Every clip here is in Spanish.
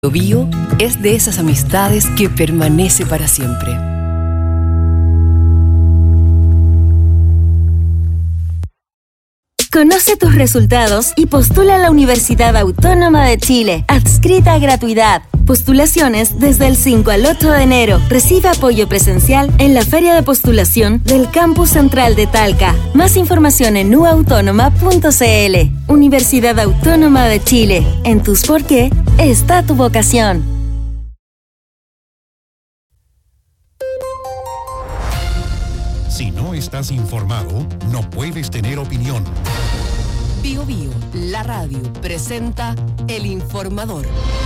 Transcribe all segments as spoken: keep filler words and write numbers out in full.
Bio es de esas amistades que permanece para siempre. Conoce tus resultados y postula a la Universidad Autónoma de Chile, adscrita a gratuidad. Postulaciones desde el cinco al ocho de enero. Recibe apoyo presencial en la Feria de Postulación del Campus Central de Talca. Más información en u autónoma punto c l. Universidad Autónoma de Chile. En tus por qué está tu vocación. Si no estás informado, no puedes tener opinión. Bio Bio, la radio, presenta El Informador.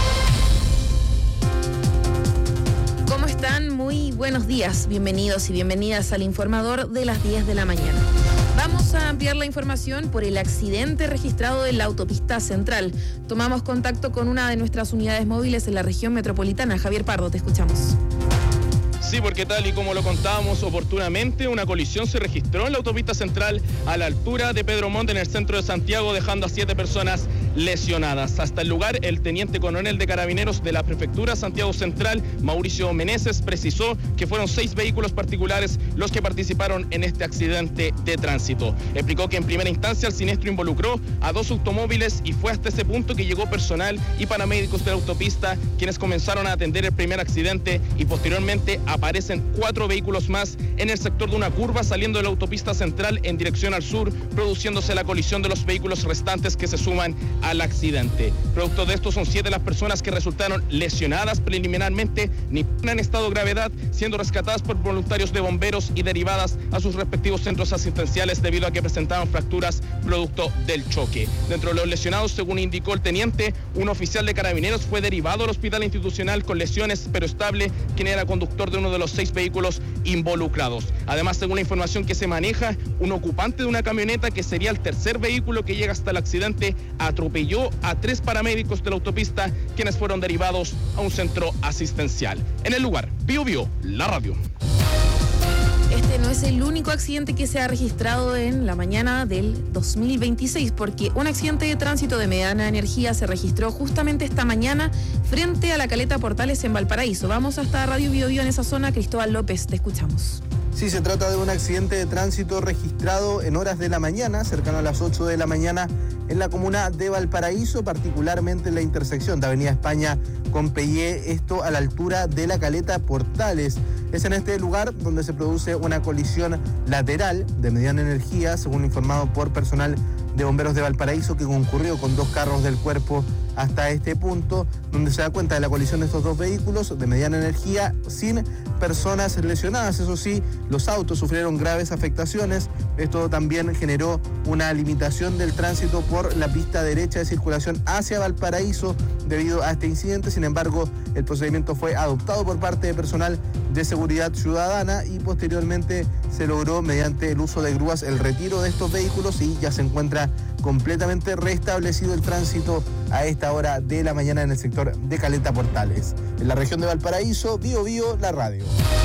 ¿Cómo están? Muy buenos días. Bienvenidos y bienvenidas al Informador de las diez de la mañana. Vamos a ampliar la información por el accidente registrado en la autopista central. Tomamos contacto con una de nuestras unidades móviles en la región metropolitana. Javier Pardo, te escuchamos. Sí, porque tal y como lo contábamos oportunamente, una colisión se registró en la autopista central a la altura de Pedro Montt en el centro de Santiago, dejando a siete personas lesionadas. Hasta el lugar, el teniente coronel de Carabineros de la Prefectura Santiago Central, Mauricio Meneses, precisó que fueron seis vehículos particulares los que participaron en este accidente de tránsito. Explicó que en primera instancia el siniestro involucró a dos automóviles y fue hasta ese punto que llegó personal y paramédicos de la autopista, quienes comenzaron a atender el primer accidente, y posteriormente aparecen cuatro vehículos más en el sector de una curva saliendo de la autopista central en dirección al sur, produciéndose la colisión de los vehículos restantes que se suman al accidente. Producto de esto son siete las personas que resultaron lesionadas preliminarmente, ninguna en estado de gravedad, siendo rescatadas por voluntarios de bomberos y derivadas a sus respectivos centros asistenciales debido a que presentaban fracturas producto del choque. Dentro de los lesionados, según indicó el teniente, un oficial de Carabineros fue derivado al hospital institucional con lesiones pero estable, quien era conductor de uno de los seis vehículos involucrados. Además, según la información que se maneja, un ocupante de una camioneta, que sería el tercer vehículo que llega hasta el accidente, atropelló a tres paramédicos de la autopista, quienes fueron derivados a un centro asistencial. En el lugar, Bio Bio, la radio. Este no es el único accidente que se ha registrado en la mañana del dos mil veintiséis, porque un accidente de tránsito de mediana energía se registró justamente esta mañana frente a la Caleta Portales en Valparaíso. Vamos hasta Radio Bio Bio en esa zona. Cristóbal López, te escuchamos. Sí, se trata de un accidente de tránsito registrado en horas de la mañana, cercano a las ocho de la mañana, en la comuna de Valparaíso, particularmente en la intersección de Avenida España con Peyé, esto a la altura de la Caleta Portales. Es en este lugar donde se produce una colisión lateral de mediana energía, según informado por personal de bomberos de Valparaíso, que concurrió con dos carros del cuerpo hasta este punto, donde se da cuenta de la colisión de estos dos vehículos de mediana energía sin personas lesionadas. Eso sí, los autos sufrieron graves afectaciones. Esto también generó una limitación del tránsito por la pista derecha de circulación hacia Valparaíso debido a este incidente. Sin embargo, el procedimiento fue adoptado por parte de personal de seguridad ciudadana y posteriormente se logró, mediante el uso de grúas, el retiro de estos vehículos, y ya se encuentra completamente restablecido el tránsito a esta hora de la mañana en el sector de Caleta Portales. En la región de Valparaíso, Bio Bio, la radio.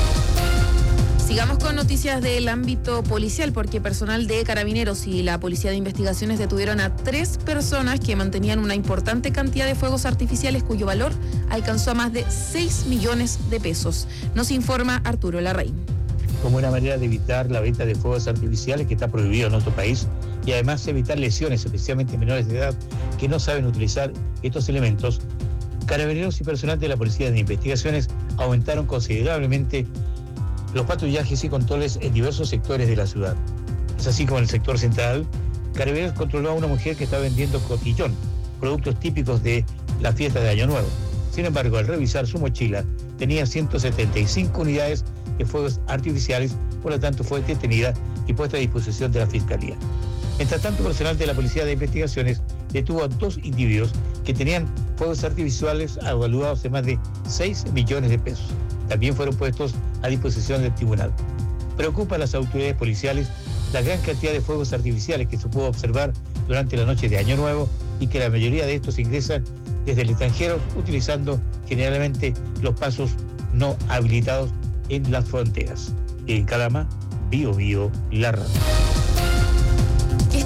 Sigamos con noticias del ámbito policial, porque personal de Carabineros y la Policía de Investigaciones detuvieron a tres personas que mantenían una importante cantidad de fuegos artificiales cuyo valor alcanzó a más de seis millones de pesos. Nos informa Arturo Larraín. Como una manera de evitar la venta de fuegos artificiales, que está prohibido en nuestro país, y además evitar lesiones, especialmente menores de edad que no saben utilizar estos elementos, Carabineros y personal de la Policía de Investigaciones aumentaron considerablemente los patrullajes y controles en diversos sectores de la ciudad. Es así como en el sector central, Carabineros controló a una mujer que estaba vendiendo cotillón, productos típicos de la fiesta de Año Nuevo. Sin embargo, al revisar su mochila, tenía ciento setenta y cinco unidades de fuegos artificiales, por lo tanto fue detenida y puesta a disposición de la Fiscalía. Mientras tanto, personal de la Policía de Investigaciones detuvo a dos individuos que tenían fuegos artificiales evaluados en más de seis millones de pesos. También fueron puestos a disposición del tribunal. Preocupa a las autoridades policiales la gran cantidad de fuegos artificiales que se pudo observar durante la noche de Año Nuevo, y que la mayoría de estos ingresan desde el extranjero, utilizando generalmente los pasos no habilitados en las fronteras. En Calama, Bio Bio, la radio.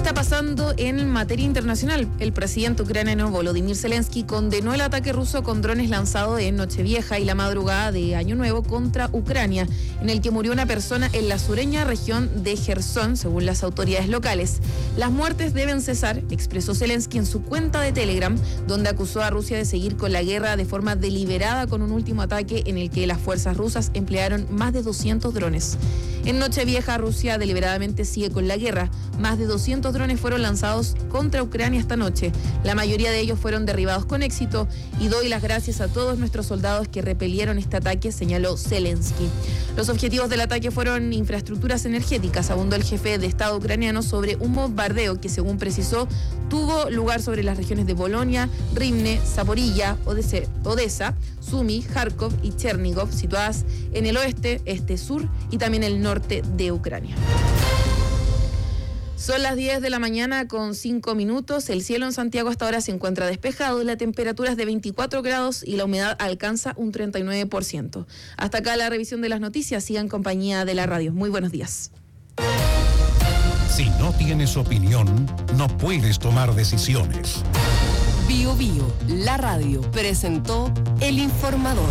está pasando en materia internacional? El presidente ucraniano Volodymyr Zelensky condenó el ataque ruso con drones lanzado en Nochevieja y la madrugada de Año Nuevo contra Ucrania, en el que murió una persona en la sureña región de Jersón, según las autoridades locales. Las muertes deben cesar, expresó Zelensky en su cuenta de Telegram, donde acusó a Rusia de seguir con la guerra de forma deliberada con un último ataque en el que las fuerzas rusas emplearon más de doscientos drones. En Nochevieja, Rusia deliberadamente sigue con la guerra. Más de doscientos drones fueron lanzados contra Ucrania esta noche. La mayoría de ellos fueron derribados con éxito y doy las gracias a todos nuestros soldados que repelieron este ataque, señaló Zelensky. Los objetivos del ataque fueron infraestructuras energéticas, abundó el jefe de Estado ucraniano sobre un bombardeo que, según precisó, tuvo lugar sobre las regiones de Polonia, Rivne, Zaporilla, Odessa, Sumy, Kharkov y Chernigov, situadas en el oeste, este, sur y también el norte de Ucrania. Son las diez de la mañana con cinco minutos. El cielo en Santiago hasta ahora se encuentra despejado, la temperatura es de veinticuatro grados y la humedad alcanza un treinta y nueve por ciento. Hasta acá la revisión de las noticias. Siga en compañía de la radio. Muy buenos días. Si no tienes opinión, no puedes tomar decisiones. Bio Bio, la radio, presentó El Informador.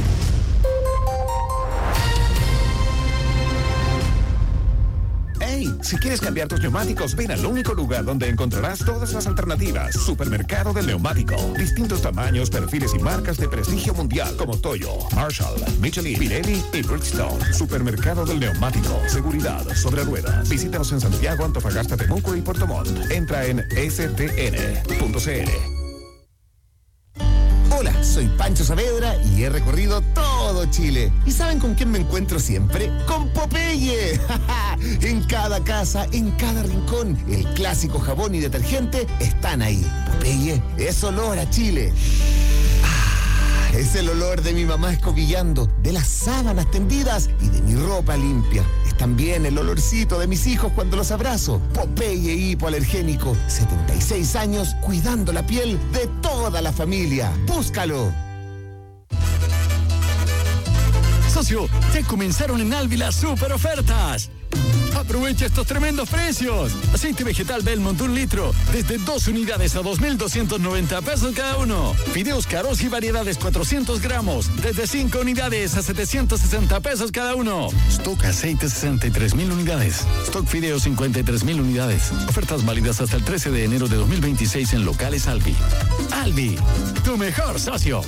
¡Hey! Si quieres cambiar tus neumáticos, ven al único lugar donde encontrarás todas las alternativas. Supermercado del Neumático. Distintos tamaños, perfiles y marcas de prestigio mundial como Toyo, Marshall, Michelin, Pirelli y Bridgestone. Supermercado del Neumático. Seguridad sobre ruedas. Visítanos en Santiago, Antofagasta, Temuco y Puerto Montt. Entra en s t n punto c l. Hola, soy Pancho Saavedra y he recorrido todo Chile. ¿Y saben con quién me encuentro siempre? ¡Con Popeye! En cada casa, en cada rincón, el clásico jabón y detergente están ahí. Popeye es olor a Chile. Ah, es el olor de mi mamá escobillando, de las sábanas tendidas y de mi ropa limpia. Es también el olorcito de mis hijos cuando los abrazo. Popeye hipoalergénico, setenta y seis años cuidando la piel de toda la familia. ¡Búscalo! Socio, ya comenzaron en Alvi las super ofertas. Aprovecha estos tremendos precios. Aceite vegetal Belmont un litro, desde dos unidades a dos mil doscientos noventa pesos cada uno. Fideos Caros y variedades cuatrocientos gramos, desde cinco unidades a setecientos sesenta pesos cada uno. Stock aceite sesenta y tres mil unidades. Stock Fideos cincuenta y tres mil unidades. Ofertas válidas hasta el trece de enero de dos mil veintiséis en locales Alvi. Alvi, tu mejor socio.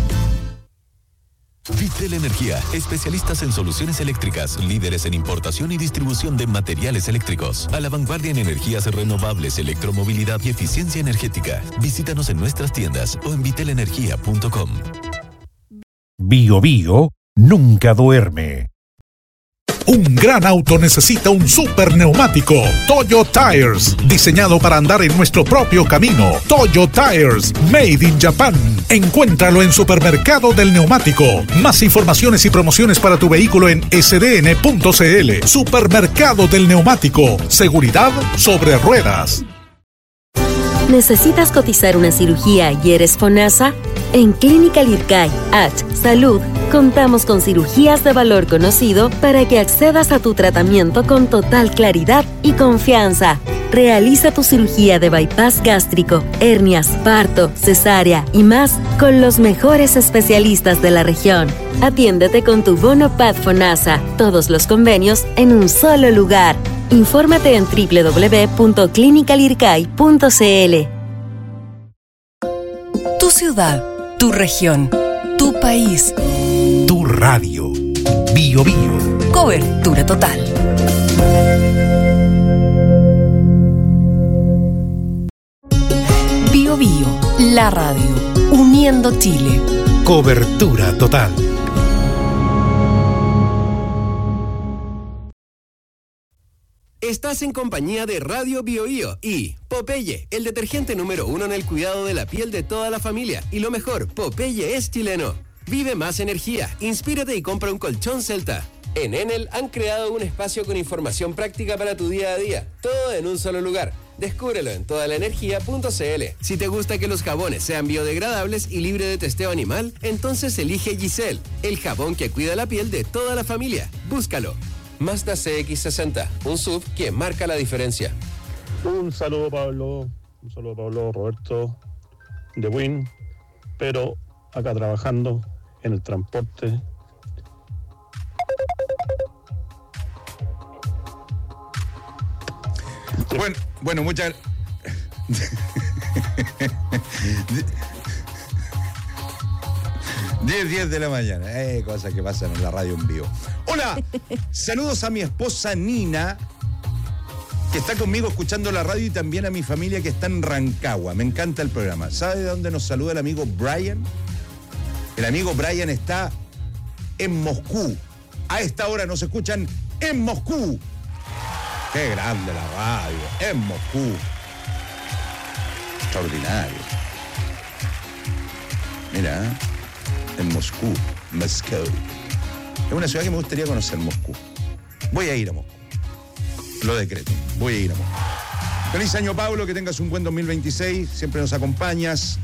Vitel Energía, especialistas en soluciones eléctricas, líderes en importación y distribución de materiales eléctricos, a la vanguardia en energías renovables, electromovilidad y eficiencia energética. Visítanos en nuestras tiendas o en vitel energía punto com. Bio Bio nunca duerme. Un gran auto necesita un super neumático. Toyo Tires, diseñado para andar en nuestro propio camino. Toyo Tires, made in Japan. Encuéntralo en Supermercado del Neumático. Más informaciones y promociones para tu vehículo en s d n punto c l. Supermercado del Neumático. Seguridad sobre ruedas. ¿Necesitas cotizar una cirugía y eres FONASA? En Clínica Lircay, H Salud, contamos con cirugías de valor conocido para que accedas a tu tratamiento con total claridad y confianza. Realiza tu cirugía de bypass gástrico, hernias, parto, cesárea y más con los mejores especialistas de la región. Atiéndete con tu bono P A D FONASA. Todos los convenios en un solo lugar. Infórmate en doble u doble u doble u punto clínica lircay punto c l. Tu ciudad, tu región, tu país. Tu radio. Bio Bio. Cobertura total. Bio Bio, la radio, uniendo Chile. Cobertura total. Estás en compañía de Radio Bio Bio y Popeye, el detergente número uno en el cuidado de la piel de toda la familia. Y lo mejor, Popeye es chileno. Vive más energía, inspírate y compra un colchón Celta. En Enel han creado un espacio con información práctica para tu día a día, todo en un solo lugar. Descúbrelo en toda la energía punto c l. Si te gusta que los jabones sean biodegradables y libre de testeo animal, entonces elige Giselle, el jabón que cuida la piel de toda la familia. Búscalo. Mazda C X sesenta, un S U V que marca la diferencia. Un saludo, Pablo. Un saludo, Pablo, Roberto, de Win, pero acá trabajando en el transporte. Bueno, bueno, muchas diez, diez de la mañana, eh, cosas que pasan en la radio en vivo. Hola, saludos a mi esposa Nina, que está conmigo escuchando la radio, y también a mi familia que está en Rancagua. Me encanta el programa. ¿Sabe de dónde nos saluda el amigo Brian? El amigo Brian está en Moscú. A esta hora nos escuchan en Moscú. Qué grande la radio, en Moscú. Extraordinario. Mira, ¿eh? En Moscú, Moscú. Es una ciudad que me gustaría conocer, Moscú. Voy a ir a Moscú. Lo decreto, voy a ir a Moscú. Feliz año, Pablo, que tengas un buen dos mil veintiséis, siempre nos acompañas.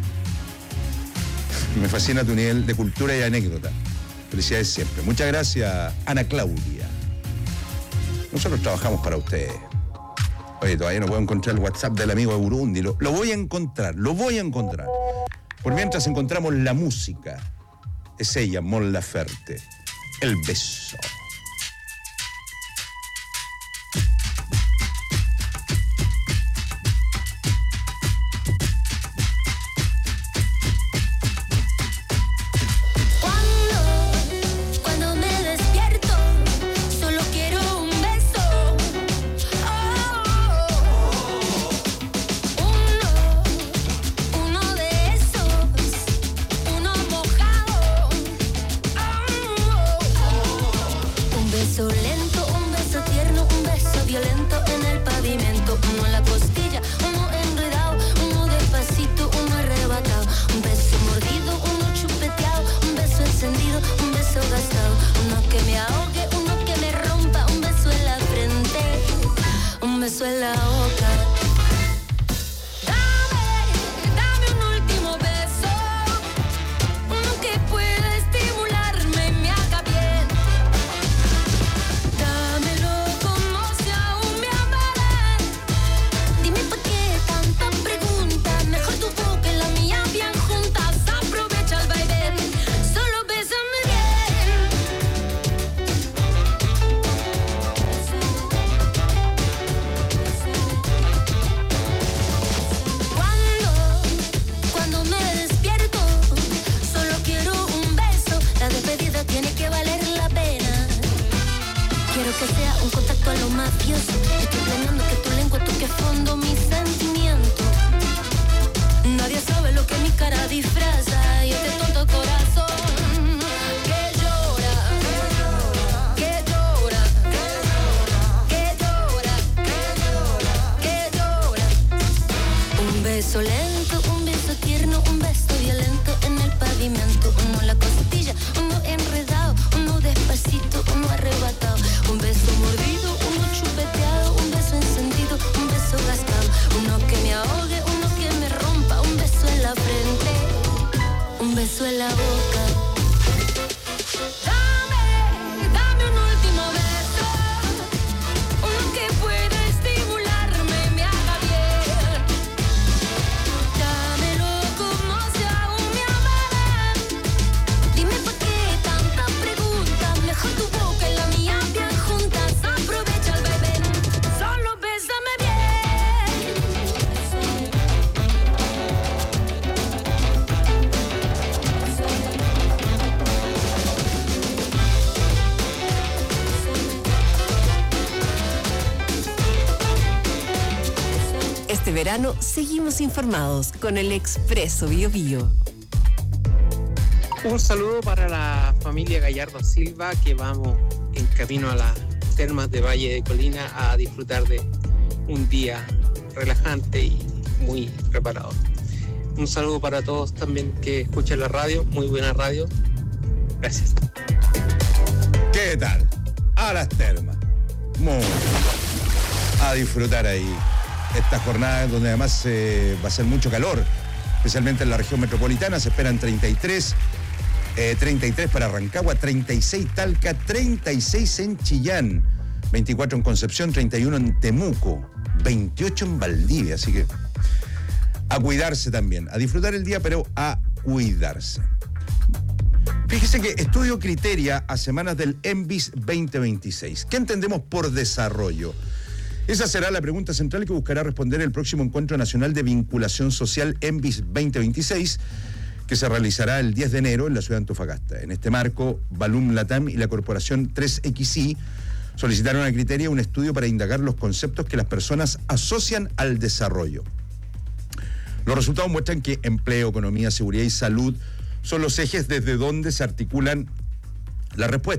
Me fascina tu nivel de cultura y anécdota. Felicidades siempre. Muchas gracias, Ana Claudia. Nosotros trabajamos para ustedes. Oye, todavía no puedo encontrar el WhatsApp del amigo de Burundi. Lo, lo voy a encontrar, lo voy a encontrar. Por mientras encontramos la música. Es ella, Mon Laferte. El beso. Este verano seguimos informados con el Expreso Bio Bio. Un saludo para la familia Gallardo Silva, que vamos en camino a las termas de Valle de Colina a disfrutar de un día relajante y muy preparado. Un saludo para todos también que escuchan la radio, muy buena radio. Gracias. ¿Qué tal? A las termas. Muy a disfrutar ahí esta jornada, donde además eh, va a ser mucho calor, especialmente en la región metropolitana. Se esperan treinta y tres, eh, treinta y tres para Rancagua, treinta y seis Talca, treinta y seis en Chillán, veinticuatro en Concepción, treinta y uno en Temuco, veintiocho en Valdivia, así que a cuidarse también, a disfrutar el día, pero a cuidarse. Fíjese que Estudio Criteria a semanas del ENVIS veinte veintiséis. ¿Qué entendemos por desarrollo? Esa será la pregunta central que buscará responder el próximo Encuentro Nacional de Vinculación Social ENVIS veinte veintiséis, que se realizará el diez de enero en la ciudad de Antofagasta. En este marco, Balum Latam y la corporación tres equis i solicitaron a Criteria un estudio para indagar los conceptos que las personas asocian al desarrollo. Los resultados muestran que empleo, economía, seguridad y salud son los ejes desde donde se articulan las respuestas.